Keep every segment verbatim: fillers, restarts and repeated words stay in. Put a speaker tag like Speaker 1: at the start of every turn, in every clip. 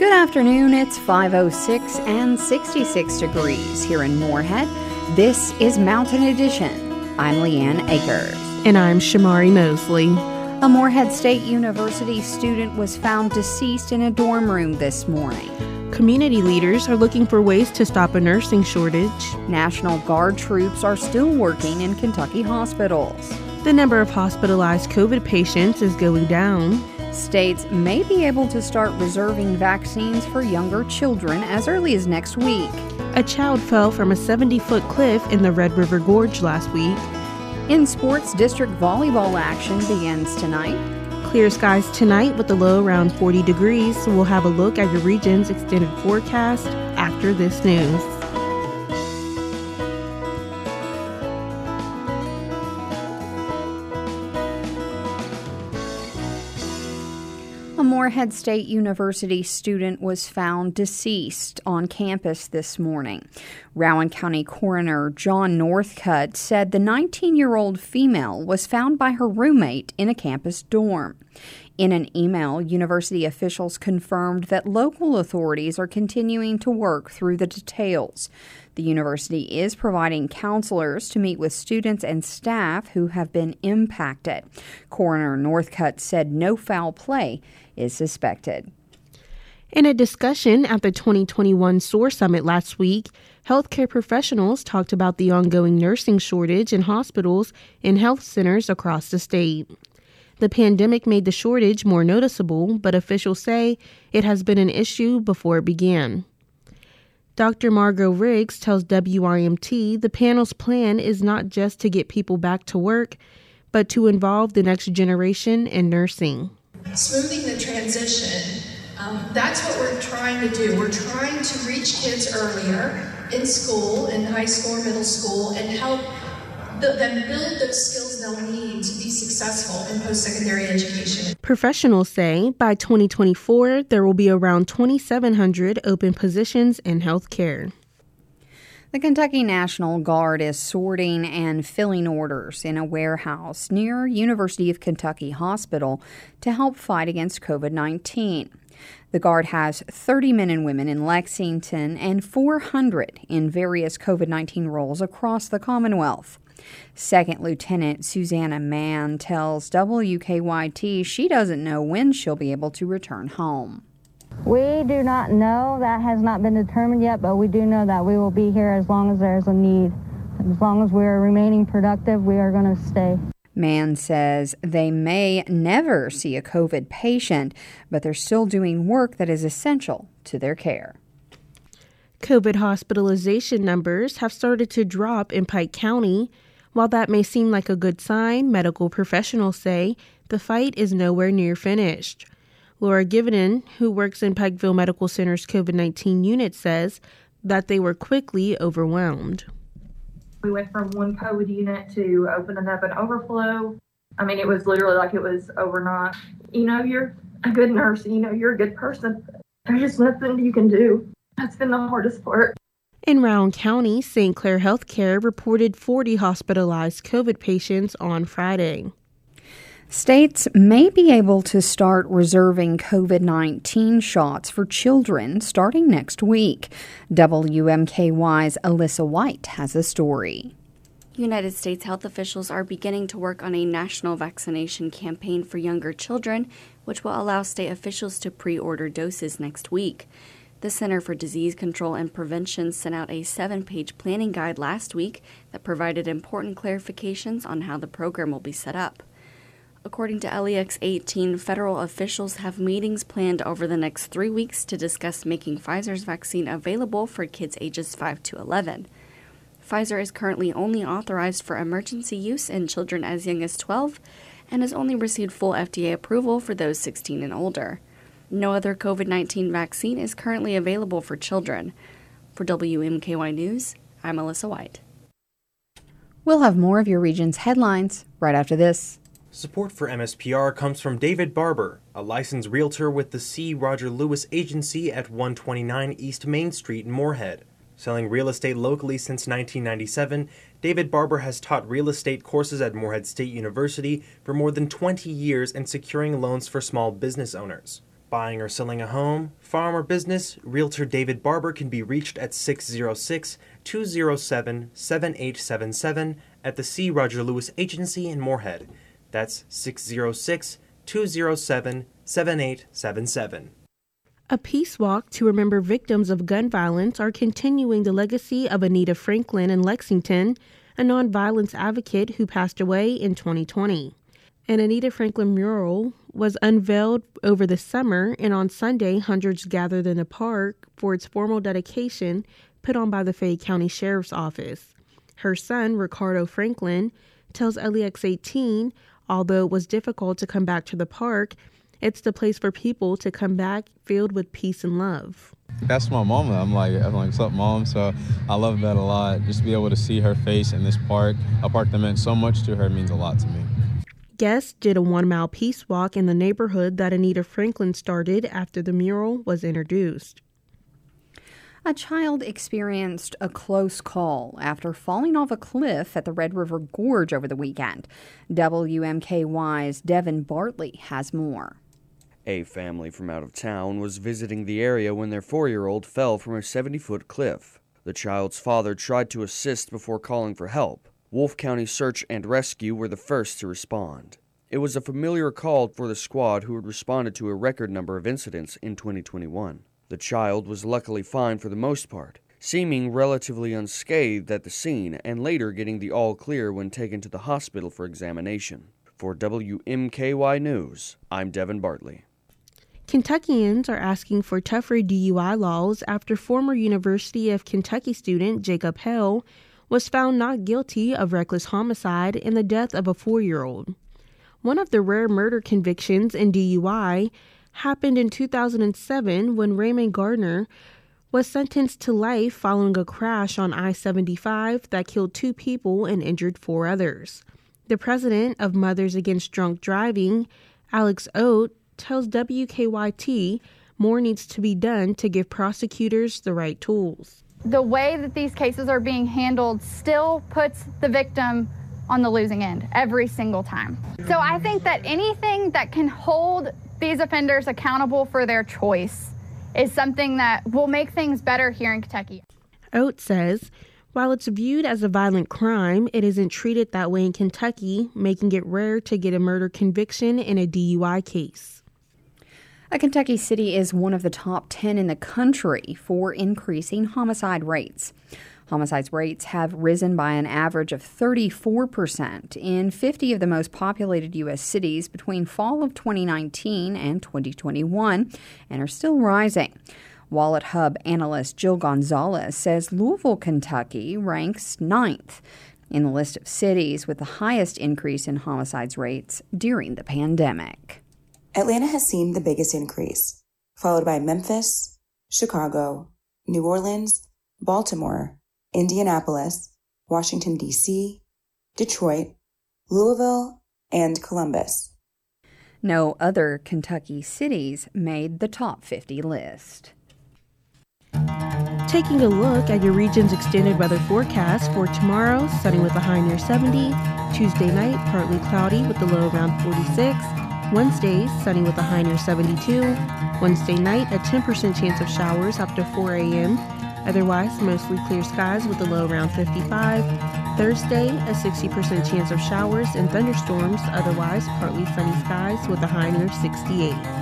Speaker 1: Good afternoon, it's five oh six and sixty-six degrees here in Moorhead. This is Mountain Edition. I'm Leanne Akers.
Speaker 2: And I'm Shamari Mosley.
Speaker 1: A Moorhead State University student was found deceased in a dorm room this morning.
Speaker 2: Community leaders are looking for ways to stop a nursing shortage.
Speaker 1: National Guard troops are still working in Kentucky hospitals.
Speaker 2: The number of hospitalized COVID patients is going down.
Speaker 1: States may be able to start reserving vaccines for younger children as early as next week.
Speaker 2: A child fell from a seventy-foot cliff in the Red River Gorge last week.
Speaker 1: In sports, district volleyball action begins tonight.
Speaker 2: Clear skies tonight with a low around forty degrees. We'll have a look at your region's extended forecast after this news.
Speaker 1: A Moorhead State University student was found deceased on campus this morning. Rowan County Coroner John Northcutt said the nineteen-year-old female was found by her roommate in a campus dorm. In an email, university officials confirmed that local authorities are continuing to work through the details. The university is providing counselors to meet with students and staff who have been impacted. Coroner Northcutt said no foul play is suspected.
Speaker 2: In a discussion at the twenty twenty-one SOAR Summit last week, healthcare professionals talked about the ongoing nursing shortage in hospitals and health centers across the state. The pandemic made the shortage more noticeable, but officials say it has been an issue before it began. Doctor Margot Riggs tells W I M T the panel's plan is not just to get people back to work, but to involve the next generation in nursing.
Speaker 3: Smoothing the transition, um, that's what we're trying to do. We're trying to reach kids earlier in school, in high school or middle school, and help them build those skills they'll need to be successful in post-secondary education.
Speaker 2: Professionals say by twenty twenty-four, there will be around twenty-seven hundred open positions in healthcare.
Speaker 1: The Kentucky National Guard is sorting and filling orders in a warehouse near University of Kentucky Hospital to help fight against COVID nineteen. The Guard has thirty men and women in Lexington and four hundred in various COVID nineteen roles across the Commonwealth. Second Lieutenant Susanna Mann tells W K Y T she doesn't know when she'll be able to return home.
Speaker 4: We do not know. That has not been determined yet, but we do know that we will be here as long as there's a need. As long as we are remaining productive, we are going to stay.
Speaker 1: Mann says they may never see a COVID patient, but they're still doing work that is essential to their care.
Speaker 2: COVID hospitalization numbers have started to drop in Pike County. While that may seem like a good sign, medical professionals say the fight is nowhere near finished. Laura Givenen, who works in Pikeville Medical Center's COVID nineteen unit, says that they were quickly overwhelmed.
Speaker 5: We went from one COVID unit to opening up an overflow. I mean, it was literally like it was overnight. You know, you're a good nurse, you know, you're a good person. There's just nothing you can do. That's been the hardest part.
Speaker 2: In Rowan County, Saint Clair Healthcare reported forty hospitalized COVID patients on Friday.
Speaker 1: States may be able to start reserving COVID nineteen shots for children starting next week. W M K Y's Alyssa White has a story.
Speaker 6: United States health officials are beginning to work on a national vaccination campaign for younger children, which will allow state officials to pre-order doses next week. The Center for Disease Control and Prevention sent out a seven-page planning guide last week that provided important clarifications on how the program will be set up. According to L E X eighteen, federal officials have meetings planned over the next three weeks to discuss making Pfizer's vaccine available for kids ages five to eleven. Pfizer is currently only authorized for emergency use in children as young as twelve and has only received full F D A approval for those sixteen and older. No other COVID nineteen vaccine is currently available for children. For W M K Y News, I'm Alyssa White.
Speaker 1: We'll have more of your region's headlines right after this.
Speaker 7: Support for M S P R comes from David Barber, a licensed realtor with the C. Roger Lewis Agency at one twenty-nine East Main Street in Moorhead. Selling real estate locally since nineteen ninety-seven, David Barber has taught real estate courses at Moorhead State University for more than twenty years and securing loans for small business owners. Buying or selling a home, farm, or business, Realtor David Barber can be reached at six oh six, two oh seven, seven eight seven seven at the C. Roger Lewis Agency in Moorhead. That's six oh six, two oh seven, seven eight seven seven.
Speaker 2: A peace walk to remember victims of gun violence are continuing the legacy of Anita Franklin in Lexington, a nonviolence advocate who passed away in twenty twenty. An Anita Franklin mural was unveiled over the summer, and on Sunday, hundreds gathered in the park for its formal dedication put on by the Fayette County Sheriff's Office. Her son, Ricardo Franklin, tells L E X eighteen, although it was difficult to come back to the park, it's the place for people to come back filled with peace and love.
Speaker 8: That's my mama. I'm like, I'm like, what's up, Mom? So I love that a lot. Just to be able to see her face in this park, a park that meant so much to her, means a lot to me.
Speaker 2: Guests did a one-mile peace walk in the neighborhood that Anita Franklin started after the mural was introduced.
Speaker 1: A child experienced a close call after falling off a cliff at the Red River Gorge over the weekend. W M K Y's Devin Bartley has more.
Speaker 9: A family from out of town was visiting the area when their four-year-old fell from a seventy-foot cliff. The child's father tried to assist before calling for help. Wolfe County Search and Rescue were the first to respond. It was a familiar call for the squad who had responded to a record number of incidents in twenty twenty-one. The child was luckily fine for the most part, seeming relatively unscathed at the scene and later getting the all clear when taken to the hospital for examination. For W M K Y News, I'm Devin Bartley.
Speaker 2: Kentuckians are asking for tougher D U I laws after former University of Kentucky student Jacob Hell was found not guilty of reckless homicide in the death of a four-year-old. One of the rare murder convictions in D U I happened in two thousand seven when Raymond Gardner was sentenced to life following a crash on I seventy-five that killed two people and injured four others. The president of Mothers Against Drunk Driving, Alex Oates, tells W K Y T more needs to be done to give prosecutors the right tools.
Speaker 10: The way that these cases are being handled still puts the victim on the losing end every single time. So I think that anything that can hold these offenders accountable for their choice is something that will make things better here in Kentucky.
Speaker 2: Oates says, while it's viewed as a violent crime, it isn't treated that way in Kentucky, making it rare to get a murder conviction in a D U I case.
Speaker 1: A Kentucky city is one of the top ten in the country for increasing homicide rates. Homicide rates have risen by an average of thirty-four percent in fifty of the most populated U S cities between fall of twenty nineteen and twenty twenty-one, and are still rising. Wallet Hub analyst Jill Gonzalez says Louisville, Kentucky ranks ninth in the list of cities with the highest increase in homicides rates during the pandemic.
Speaker 11: Atlanta has seen the biggest increase, followed by Memphis, Chicago, New Orleans, Baltimore, Indianapolis, Washington, D C, Detroit, Louisville, and Columbus.
Speaker 1: No other Kentucky cities made the top fifty list.
Speaker 2: Taking a look at your region's extended weather forecast for tomorrow, sunny with a high near seventy. Tuesday night, partly cloudy with the low around forty-six. Wednesday, sunny with a high near seventy-two. Wednesday night, a ten percent chance of showers after four a.m. Otherwise, mostly clear skies with a low around fifty-five. Thursday, a sixty percent chance of showers and thunderstorms. Otherwise, partly sunny skies with a high near sixty-eight.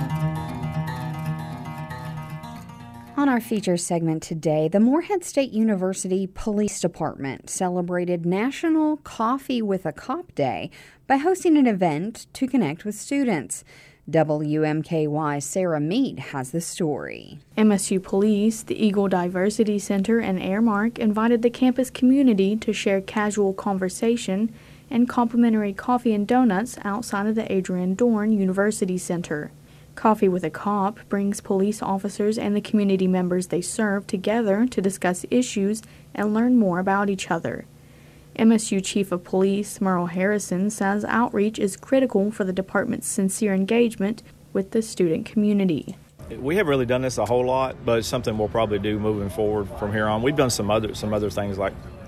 Speaker 1: On our feature segment today, the Moorhead State University Police Department celebrated National Coffee with a Cop Day by hosting an event to connect with students. W M K Y's Sarah Mead has the story.
Speaker 12: M S U Police, the Eagle Diversity Center, and Airmark invited the campus community to share casual conversation and complimentary coffee and donuts outside of the Adrian Dorn University Center. Coffee with a Cop brings police officers and the community members they serve together to discuss issues and learn more about each other. M S U Chief of Police Merle Harrison says outreach is critical for the department's sincere engagement with the student community.
Speaker 13: We haven't really done this a whole lot, but it's something we'll probably do moving forward from here on. We've done some other some other things like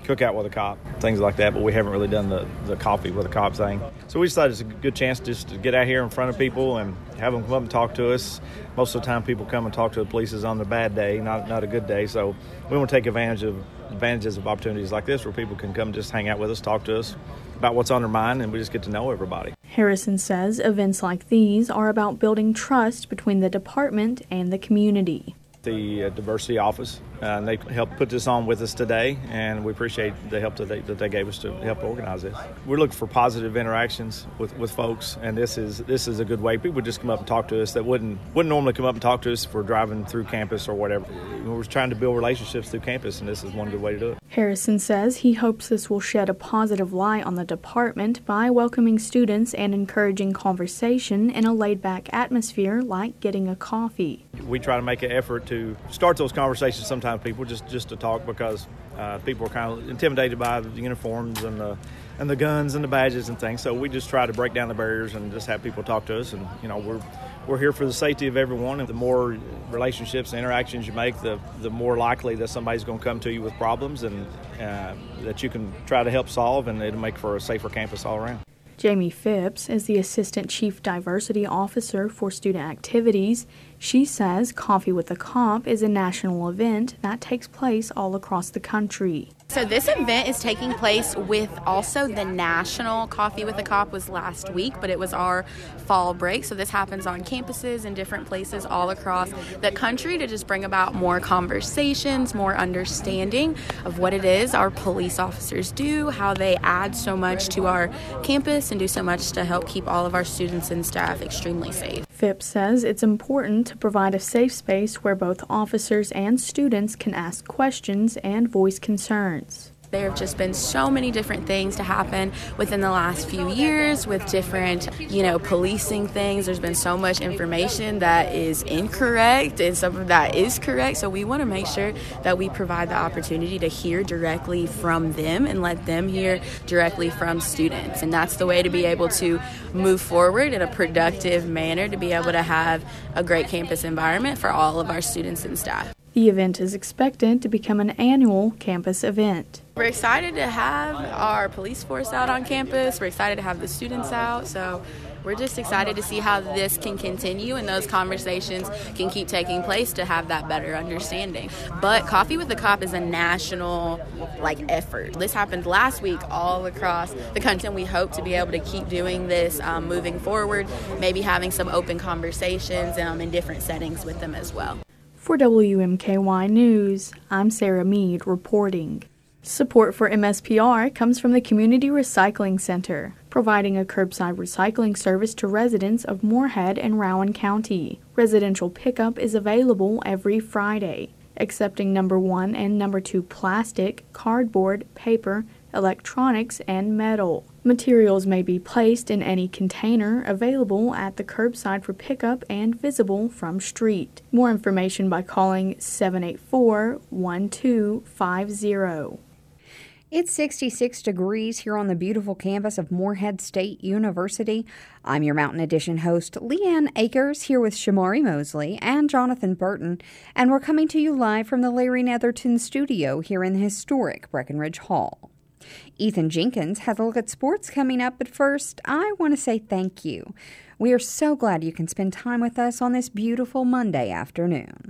Speaker 13: cookout with a cop, things like that, but we haven't really done the, the coffee with a cop thing. So we decided it's a good chance just to get out here in front of people and have them come up and talk to us. Most of the time people come and talk to the police is on a bad day, not not a good day. So we want to take advantage of advantages of opportunities like this where people can come just hang out with us, talk to us about what's on their mind, and we just get to know everybody.
Speaker 12: Harrison says events like these are about building trust between the department and the community.
Speaker 13: The uh, diversity office, uh, and they helped put this on with us today, and we appreciate the help that they, that they gave us to help organize this. We're looking for positive interactions with, with folks, and this is this is a good way. People just come up and talk to us that wouldn't wouldn't normally come up and talk to us for driving through campus or whatever. We're trying to build relationships through campus, and this is one good way to do it.
Speaker 12: Harrison says he hopes this will shed a positive light on the department by welcoming students and encouraging conversation in a laid-back atmosphere like getting a coffee.
Speaker 13: We try to make an effort to start those conversations sometimes people just, just to talk because uh, people are kind of intimidated by the uniforms and the and the guns and the badges and things. So we just try to break down the barriers and just have people talk to us. And, you know, we're we're here for the safety of everyone. And the more relationships and interactions you make, the, the more likely that somebody's going to come to you with problems and uh, that you can try to help solve, and it'll make for a safer campus all around.
Speaker 12: Jamie Phipps is the Assistant Chief Diversity Officer for Student Activities. She says Coffee with a Cop is a national event that takes place all across the country.
Speaker 14: So this event is taking place with also the National Coffee with a Cop was last week, but it was our fall break. So this happens on campuses and different places all across the country to just bring about more conversations, more understanding of what it is our police officers do, how they add so much to our campus and do so much to help keep all of our students and staff extremely safe.
Speaker 12: Phipps says it's important to provide a safe space where both officers and students can ask questions and voice concerns.
Speaker 14: There have just been so many different things to happen within the last few years with different, you know, policing things. There's been so much information that is incorrect and some of that is correct. So we want to make sure that we provide the opportunity to hear directly from them and let them hear directly from students. And that's the way to be able to move forward in a productive manner, to be able to have a great campus environment for all of our students and staff.
Speaker 12: The event is expected to become an annual campus event.
Speaker 14: We're excited to have our police force out on campus. We're excited to have the students out. So we're just excited to see how this can continue and those conversations can keep taking place to have that better understanding. But Coffee with the Cop is a national like effort. This happened last week all across the country, and we hope to be able to keep doing this um, moving forward, maybe having some open conversations um, in different settings with them as well.
Speaker 12: For W M K Y News, I'm Sarah Mead reporting. Support for M S P R comes from the Community Recycling Center, providing a curbside recycling service to residents of Moorhead and Rowan County. Residential pickup is available every Friday, accepting number one and number two plastic, cardboard, paper, electronics, and metal. Materials may be placed in any container available at the curbside for pickup and visible from street. More information by calling seven eight four, one two five zero.
Speaker 1: It's sixty-six degrees here on the beautiful campus of Moorhead State University. I'm your Mountain Edition host, Leanne Akers, here with Shamari Mosley and Jonathan Burton, and we're coming to you live from the Larry Netherton studio here in the historic Breckenridge Hall. Ethan Jenkins has a look at sports coming up, but first, I want to say thank you. We are so glad you can spend time with us on this beautiful Monday afternoon.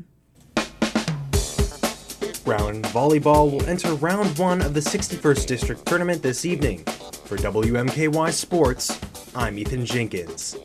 Speaker 7: Rowan Volleyball will enter round one of the sixty-first District Tournament this evening. For W M K Y Sports, I'm Ethan Jenkins.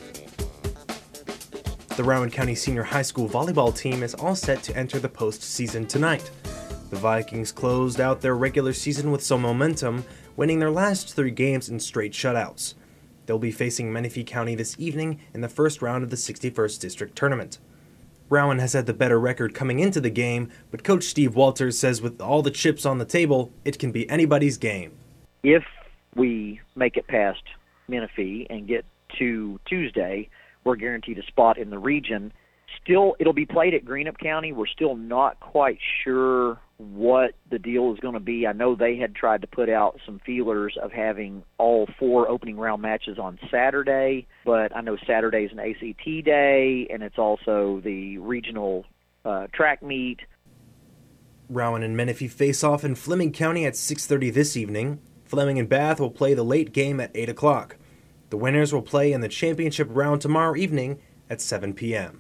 Speaker 7: The Rowan County Senior High School volleyball team is all set to enter the postseason tonight. The Vikings closed out their regular season with some momentum, winning their last three games in straight shutouts. They'll be facing Menifee County this evening in the first round of the sixty-first District Tournament. Rowan has had the better record coming into the game, but Coach Steve Walters says with all the chips on the table, it can be anybody's game.
Speaker 15: If we make it past Menifee and get to Tuesday, we're guaranteed a spot in the region. Still, it'll be played at Greenup County. We're still not quite sure what the deal is going to be. I know they had tried to put out some feelers of having all four opening round matches on Saturday, but I know Saturday's an A C T day, and it's also the regional uh, track meet.
Speaker 7: Rowan and Menifee face off in Fleming County at six thirty this evening. Fleming and Bath will play the late game at eight o'clock. The winners will play in the championship round tomorrow evening at seven p.m.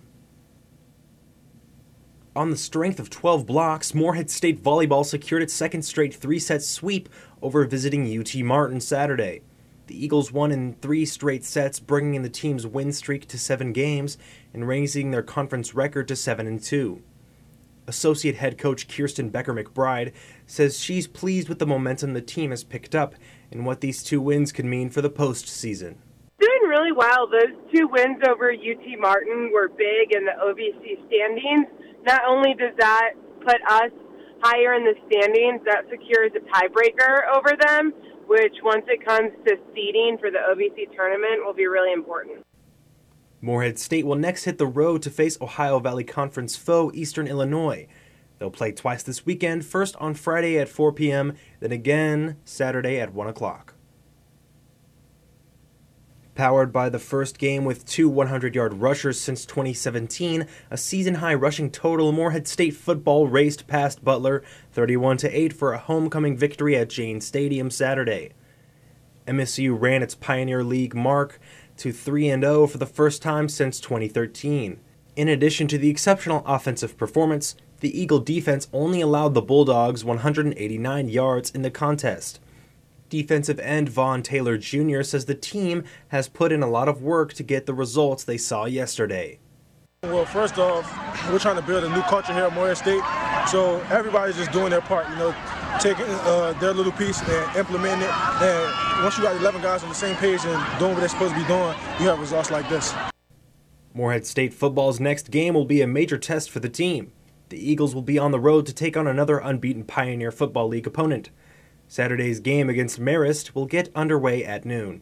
Speaker 7: On the strength of twelve blocks, Moorhead State Volleyball secured its second straight three-set sweep over visiting U T Martin Saturday. The Eagles won in three straight sets, bringing the team's win streak to seven games and raising their conference record to seven and two. Associate head coach Kirsten Becker-McBride says she's pleased with the momentum the team has picked up and what these two wins could mean for the postseason.
Speaker 16: Doing really well. Those two wins over U T Martin were big in the O V C standings. Not only does that put us higher in the standings, that secures a tiebreaker over them, which once it comes to seeding for the O V C tournament will be really important.
Speaker 7: Moorhead State will next hit the road to face Ohio Valley Conference foe Eastern Illinois. They'll play twice this weekend, first on Friday at four p.m., then again Saturday at one o'clock. Powered by the first game with two hundred-yard rushers since twenty seventeen, a season-high rushing total, Moorhead State football raced past Butler thirty-one to eight for a homecoming victory at Jane Stadium Saturday. M S U ran its Pioneer League mark to three and oh for the first time since twenty thirteen. In addition to the exceptional offensive performance, the Eagle defense only allowed the Bulldogs one hundred eighty-nine yards in the contest. Defensive end Vaughn Taylor Junior says the team has put in a lot of work to get the results they saw yesterday.
Speaker 17: Well, first off, we're trying to build a new culture here at Moorhead State, so everybody's just doing their part, you know, taking uh, their little piece and implementing it. And once you got eleven guys on the same page and doing what they're supposed to be doing, you have results like this.
Speaker 7: Moorhead State football's next game will be a major test for the team. The Eagles will be on the road to take on another unbeaten Pioneer Football League opponent. Saturday's game against Marist will get underway at noon.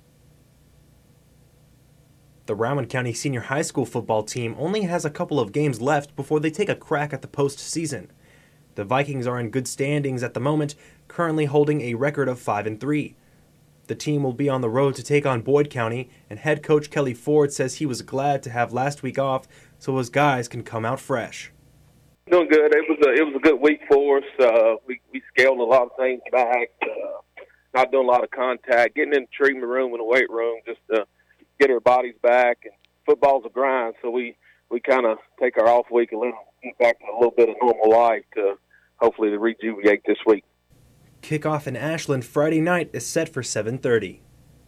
Speaker 7: The Rowan County Senior High School football team only has a couple of games left before they take a crack at the postseason. The Vikings are in good standings at the moment, currently holding a record of five and three. The team will be on the road to take on Boyd County, and head coach Kelly Ford says he was glad to have last week off so his guys can come out fresh.
Speaker 18: Doing good. It was a it was a good week for us. Uh, we we scaled a lot of things back. Uh, not doing a lot of contact, getting in the treatment room and the weight room just to get our bodies back. And football's a grind, so we we kind of take our off week and let them get back to a little bit of normal life to hopefully to rejuvenate this week.
Speaker 7: Kickoff in Ashland Friday night is set for seven thirty.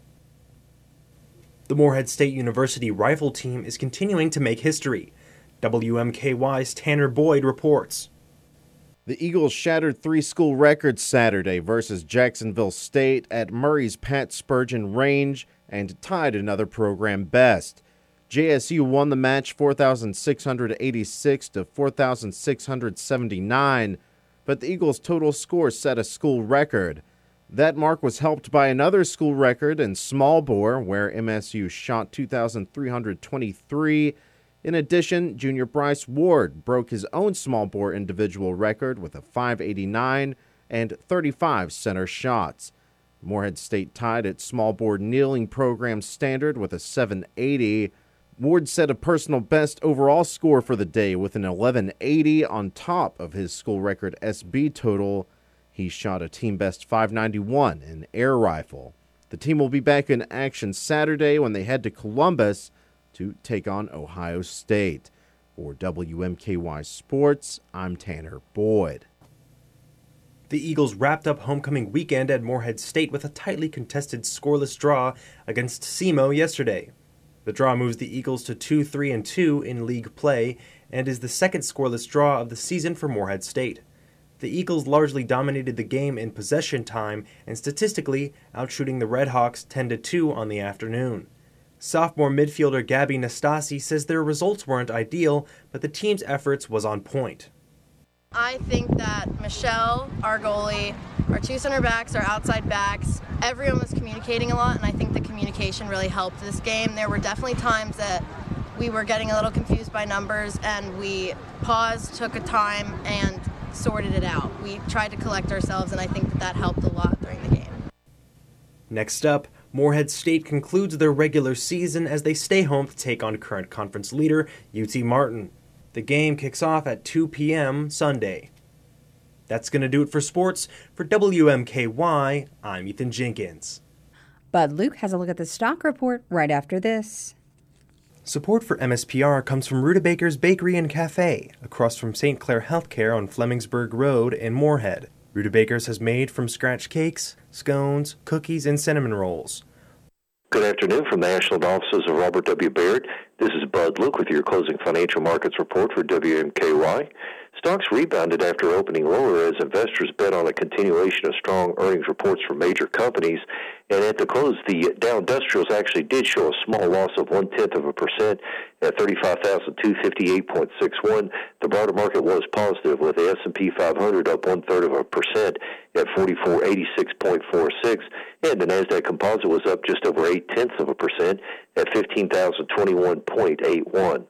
Speaker 7: The Moorhead State University rifle team is continuing to make history. W M K Y's Tanner Boyd reports.
Speaker 19: The Eagles shattered three school records Saturday versus Jacksonville State at Murray's Pat Spurgeon Range and tied another program best. J S U won the match four thousand six hundred eighty-six to four thousand six hundred seventy-nine, but the Eagles' total score set a school record. That mark was helped by another school record in small bore, where M S U shot two thousand three hundred twenty-three. In addition, junior Bryce Ward broke his own small bore individual record with a five eighty-nine and thirty-five center shots. Moorhead State tied its small bore kneeling program standard with a seven eighty. Ward set a personal best overall score for the day with an eleven eighty on top of his school record S B total. He shot a team best five ninety-one in air rifle. The team will be back in action Saturday when they head to Columbus to take on Ohio State. For W M K Y Sports, I'm Tanner Boyd.
Speaker 7: The Eagles wrapped up homecoming weekend at Moorhead State with a tightly contested scoreless draw against SEMO yesterday. The draw moves the Eagles to two three and two in league play and is the second scoreless draw of the season for Moorhead State. The Eagles largely dominated the game in possession time and statistically outshooting the Redhawks ten to two on the afternoon. Sophomore midfielder Gabby Nastasi says their results weren't ideal, but the team's efforts was on point.
Speaker 20: I think that Michelle, our goalie, our two center backs, our outside backs, everyone was communicating a lot, and I think the communication really helped this game. There were definitely times that we were getting a little confused by numbers, and we paused, took a time, and sorted it out. We tried to collect ourselves, and I think that that helped a lot during the game.
Speaker 7: Next up, Moorhead State concludes their regular season as they stay home to take on current conference leader U T Martin. The game kicks off at two p.m. Sunday. That's going to do it for sports. For W M K Y, I'm Ethan Jenkins.
Speaker 1: Bud Luke has a look at the stock report right after this.
Speaker 7: Support for M S P R comes from Rutabaker's Bakery and Cafe, across from Saint Clair Healthcare on Flemingsburg Road in Moorhead. Rutabaker's has made from scratch cakes, scones, cookies, and cinnamon rolls.
Speaker 21: Good afternoon from the National offices of Robert W. Baird. This is Bud Luke with your closing financial markets report for W M K Y. Stocks rebounded after opening lower as investors bet on a continuation of strong earnings reports from major companies. And at the close, the Dow Industrials actually did show a small loss of one-tenth of a percent at thirty-five thousand two hundred fifty-eight point six one. The broader market was positive, with the S and P five hundred up one-third of a percent at forty-four eighty-six point four six. And the NASDAQ Composite was up just over eight-tenths of a percent at fifteen thousand twenty-one point eight one.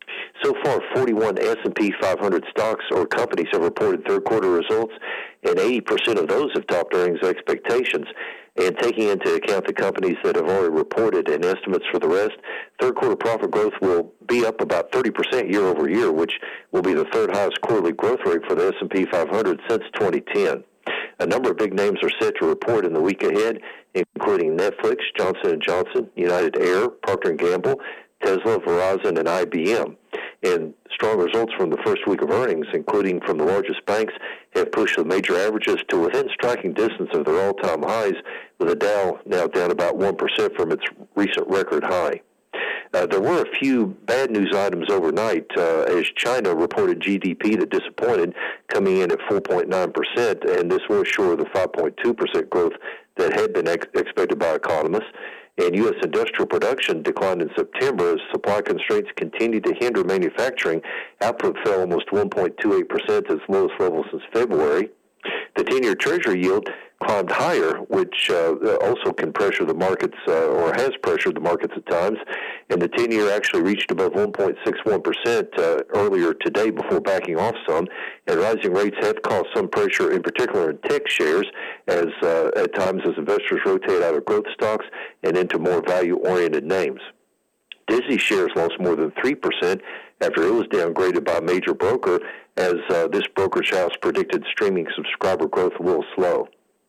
Speaker 21: So far, forty-one S and P five hundred stocks or companies have reported third-quarter results, and eighty percent of those have topped earnings expectations. And taking into account the companies that have already reported and estimates for the rest, third-quarter profit growth will be up about thirty percent year over year, which will be the third highest quarterly growth rate for the S and P five hundred since twenty ten. A number of big names are set to report in the week ahead, including Netflix, Johnson and Johnson, United Air, Procter and Gamble, Tesla, Verizon, and I B M. And strong results from the first week of earnings, including from the largest banks, have pushed the major averages to within striking distance of their all-time highs, with the Dow now down about one percent from its recent record high. Uh, there were a few bad news items overnight uh, as China reported G D P that disappointed, coming in at four point nine percent, and this was short of the five point two percent growth that had been ex- expected by economists. And U S industrial production declined in September as supply constraints continued to hinder manufacturing. Output fell almost one point two eight percent to its lowest level since February. The ten-year Treasury yield climbed higher, which uh, also can pressure the markets, uh, or has pressured the markets at times. And the ten-year actually reached above one point six one percent uh, earlier today before backing off some. And rising rates have caused some pressure, in particular in tech shares, as uh, at times as investors rotate out of growth stocks and into more value-oriented names. Disney shares lost more than three percent after it was downgraded by a major broker, as uh, this brokerage house predicted streaming subscriber growth will slow.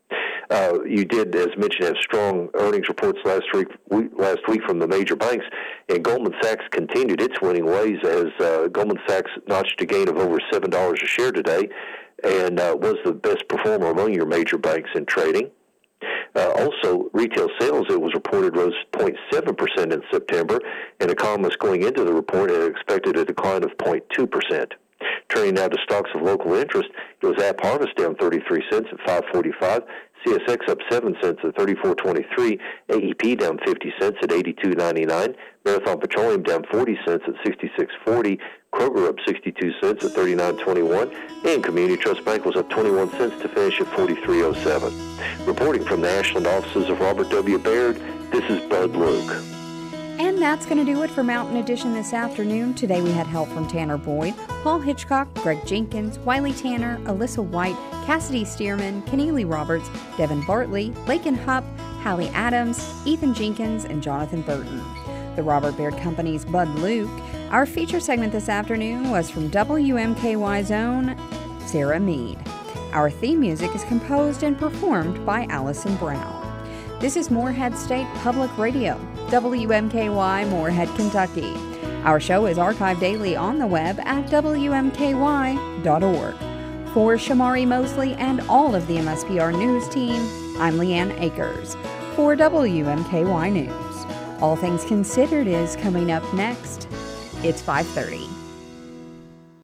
Speaker 21: Uh, you did, as mentioned, have strong earnings reports last week, week, last week from the major banks, and Goldman Sachs continued its winning ways as uh, Goldman Sachs notched a gain of over seven dollars a share today and uh, was the best performer among your major banks in trading. Uh, also, retail sales, it was reported, rose zero point seven percent in September, and economists going into the report had expected a decline of zero point two percent. Turning now to stocks of local interest, it was AppHarvest down thirty-three cents at five forty-five, C S X up seven cents at thirty-four twenty-three, A E P down fifty cents at eighty-two ninety-nine, Marathon Petroleum down forty cents at sixty-six forty, Kroger up sixty-two cents at thirty-nine twenty-one, and Community Trust Bank was up twenty-one cents to finish at forty-three oh seven. Reporting from the Ashland offices of Robert W. Baird, this is Bud Luke.
Speaker 1: And that's going to do it for Mountain Edition this afternoon. Today we had help from Tanner Boyd, Paul Hitchcock, Greg Jenkins, Wiley Tanner, Alyssa White, Cassidy Stearman, Keneally Roberts, Devin Bartley, Lakin Hupp, Hallie Adams, Ethan Jenkins, and Jonathan Burton. The Robert Baird Company's Bud Luke. Our feature segment this afternoon was from W M K Y's own Sarah Mead. Our theme music is composed and performed by Allison Brown. This is Moorhead State Public Radio, W M K Y, Moorhead, Kentucky. Our show is archived daily on the web at W M K Y dot org. For Shamari Mosley and all of the M S P R News team, I'm Leanne Akers. For W M K Y News, All Things Considered is coming up next. It's five thirty.